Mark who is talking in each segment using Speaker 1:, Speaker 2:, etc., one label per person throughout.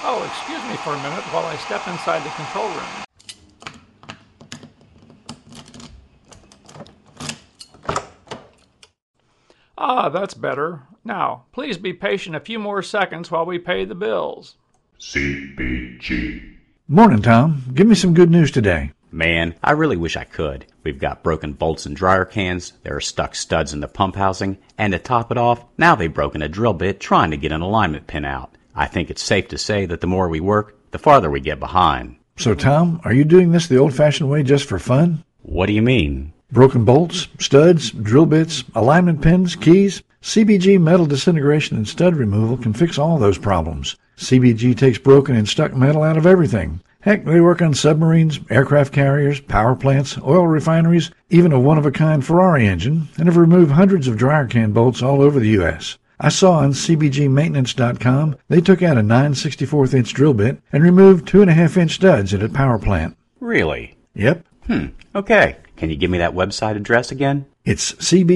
Speaker 1: Oh, excuse me for a minute while I step inside the control room. Ah, that's better. Now, please be patient a few more seconds while we pay the bills.
Speaker 2: CBG.
Speaker 3: Morning, Tom. Give me some good news today.
Speaker 4: Man, I really wish I could. We've got broken bolts in dryer cans, there are stuck studs in the pump housing, and to top it off, now they've broken a drill bit trying to get an alignment pin out. I think it's safe to say that the more we work, the farther we get behind.
Speaker 3: So, Tom, are you doing this the old-fashioned way just for fun?
Speaker 4: What do you mean?
Speaker 3: Broken bolts, studs, drill bits, alignment pins, keys? CBG metal disintegration and stud removal can fix all those problems. CBG takes broken and stuck metal out of everything. Heck, they work on submarines, aircraft carriers, power plants, oil refineries, even a one-of-a-kind Ferrari engine, and have removed hundreds of dryer can bolts all over the U.S. I saw on CBGMaintenance.com they took out a 9/64" drill bit and removed 2.5-inch studs at a power plant.
Speaker 4: Really?
Speaker 3: Yep.
Speaker 4: Okay. Can you give me that website address again?
Speaker 3: It's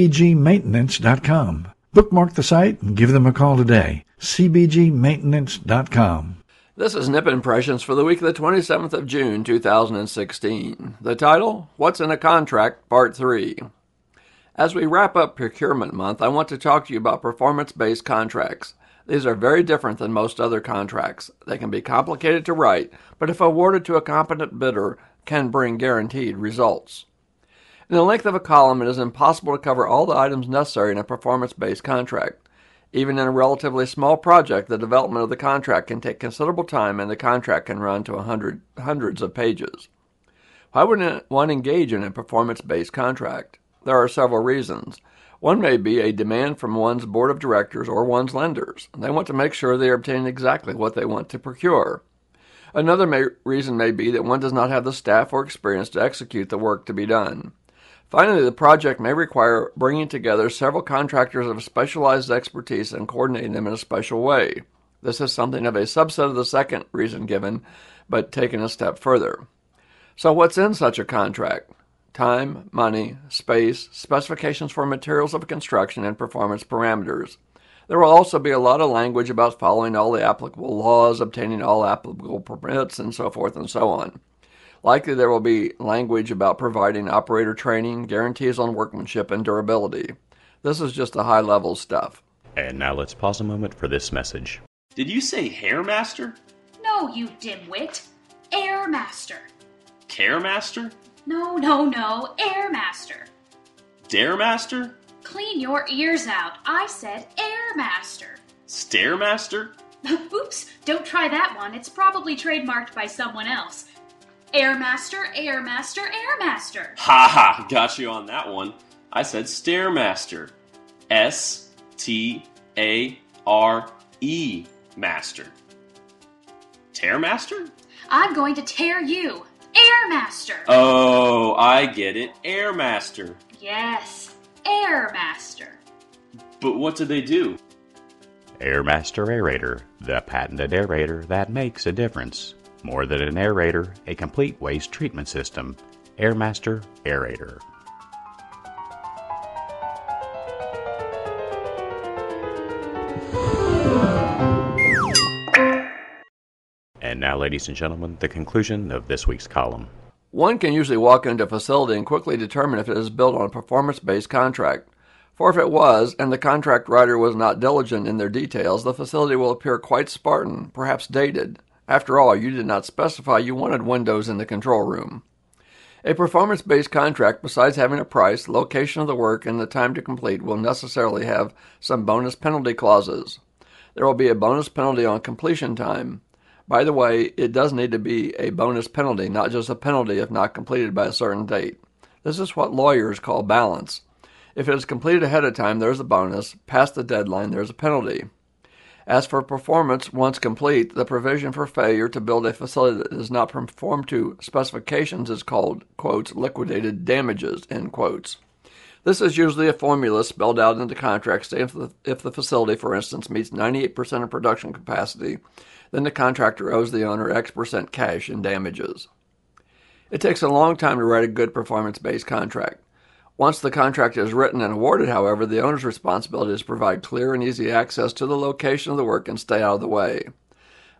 Speaker 3: CBGMaintenance.com. Bookmark the site and give them a call today. CBGMaintenance.com.
Speaker 1: This is Nip Impressions for the week of the 27th of June, 2016. The title, What's in a Contract, Part 3. As we wrap up Procurement Month, I want to talk to you about performance-based contracts. These are very different than most other contracts. They can be complicated to write, but if awarded to a competent bidder, can bring guaranteed results. In the length of a column, it is impossible to cover all the items necessary in a performance-based contract. Even in a relatively small project, the development of the contract can take considerable time and the contract can run to hundreds of pages. Why would one engage in a performance-based contract? There are several reasons. One may be a demand from one's board of directors or one's lenders. They want to make sure they are obtaining exactly what they want to procure. Another reason may be that one does not have the staff or experience to execute the work to be done. Finally, the project may require bringing together several contractors of specialized expertise and coordinating them in a special way. This is something of a subset of the second reason given, but taken a step further. So what's in such a contract? Time, money, space, specifications for materials of construction, and performance parameters. There will also be a lot of language about following all the applicable laws, obtaining all applicable permits, and so forth and so on. Likely there will be language about providing operator training, guarantees on workmanship, and durability. This is just the high-level stuff.
Speaker 4: And now let's pause a moment for this message.
Speaker 5: Did you say Hairmaster?
Speaker 6: No, you dimwit. Airmaster.
Speaker 5: Caremaster?
Speaker 6: No, Airmaster.
Speaker 5: Daremaster?
Speaker 6: Clean your ears out. I said Airmaster.
Speaker 5: Stairmaster?
Speaker 6: Oops, don't try that one. It's probably trademarked by someone else. Airmaster, Airmaster, Airmaster.
Speaker 5: Ha ha, got you on that one. I said Stairmaster. S-T-A-R-E Master. Tearmaster?
Speaker 6: I'm going to tear you. Airmaster.
Speaker 5: Oh, I get it. Airmaster.
Speaker 6: Yes, Airmaster.
Speaker 5: But what do they do?
Speaker 4: Airmaster Aerator, the patented aerator that makes a difference. More than an aerator, a complete waste treatment system. Airmaster Aerator. And now, ladies and gentlemen, the conclusion of this week's column.
Speaker 1: One can usually walk into a facility and quickly determine if it is built on a performance-based contract. For if it was, and the contract writer was not diligent in their details, the facility will appear quite Spartan, perhaps dated. After all, you did not specify you wanted windows in the control room. A performance-based contract, besides having a price, location of the work, and the time to complete, will necessarily have some bonus penalty clauses. There will be a bonus penalty on completion time. By the way, it does need to be a bonus penalty, not just a penalty if not completed by a certain date. This is what lawyers call balance. If it is completed ahead of time, there's a bonus. Past the deadline, there's a penalty. As for performance, once complete, the provision for failure to build a facility that does not perform to specifications is called, quotes, liquidated damages, end quotes. This is usually a formula spelled out in the contract saying if the facility, for instance, meets 98% of production capacity, then the contractor owes the owner X% cash in damages. It takes a long time to write a good performance-based contract. Once the contract is written and awarded, however, the owner's responsibility is to provide clear and easy access to the location of the work and stay out of the way.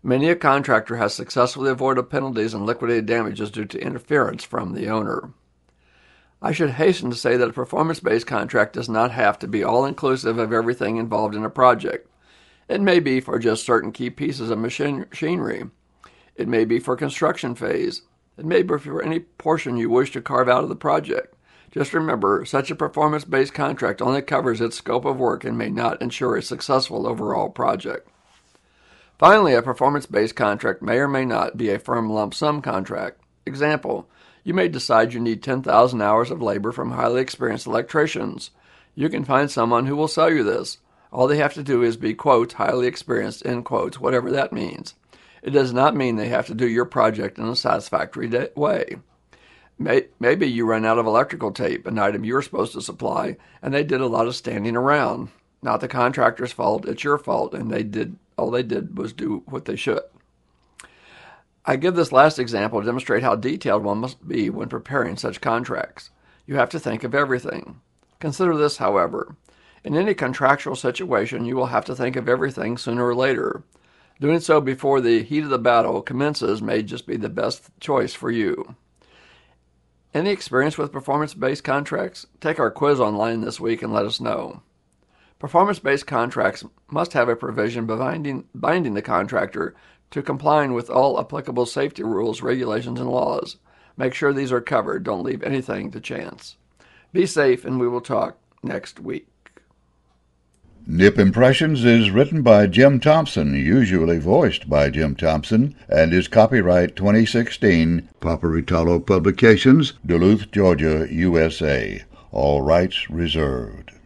Speaker 1: Many a contractor has successfully avoided penalties and liquidated damages due to interference from the owner. I should hasten to say that a performance-based contract does not have to be all-inclusive of everything involved in a project. It may be for just certain key pieces of machinery. It may be for construction phase. It may be for any portion you wish to carve out of the project. Just remember, such a performance-based contract only covers its scope of work and may not ensure a successful overall project. Finally, a performance-based contract may or may not be a firm lump sum contract. Example, you may decide you need 10,000 hours of labor from highly experienced electricians. You can find someone who will sell you this. All they have to do is be, quote, highly experienced, end quotes, whatever that means. It does not mean they have to do your project in a satisfactory way. Maybe you run out of electrical tape, an item you were supposed to supply, and they did a lot of standing around. Not the contractor's fault, it's your fault, and all they did was do what they should. I give this last example to demonstrate how detailed one must be when preparing such contracts. You have to think of everything. Consider this, however. In any contractual situation, you will have to think of everything sooner or later. Doing so before the heat of the battle commences may just be the best choice for you. Any experience with performance-based contracts? Take our quiz online this week and let us know. Performance-based contracts must have a provision binding the contractor to complying with all applicable safety rules, regulations, and laws. Make sure these are covered. Don't leave anything to chance. Be safe, and we will talk next week.
Speaker 7: Nip Impressions is written by Jim Thompson, usually voiced by Jim Thompson, and is copyright 2016, Paparitalo Publications, Duluth, Georgia, USA. All rights reserved.